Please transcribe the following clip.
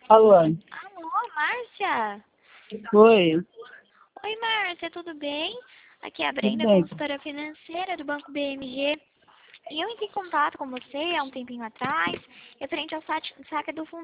Alô? Alô, Márcia? Oi, Oi, Márcia, tudo bem? Aqui é a tudo Brenda, bem? consultora financeira do Banco BMG. E eu entrei em contato com você há um tempinho atrás, referente ao saque do fundo